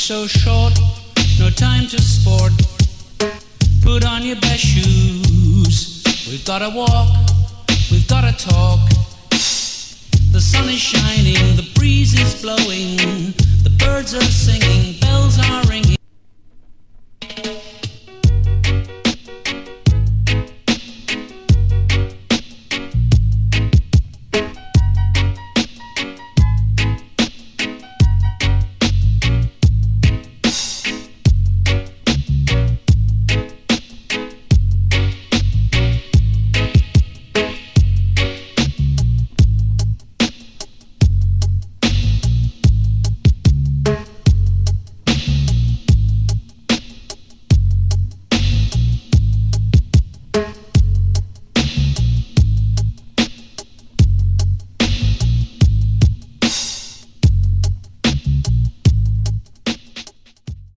so short, no time to sport. Put on your best shoes. We've gotta walk, we've gotta talk. The sun is shining, the breeze is blowing, the birds are singing, bells are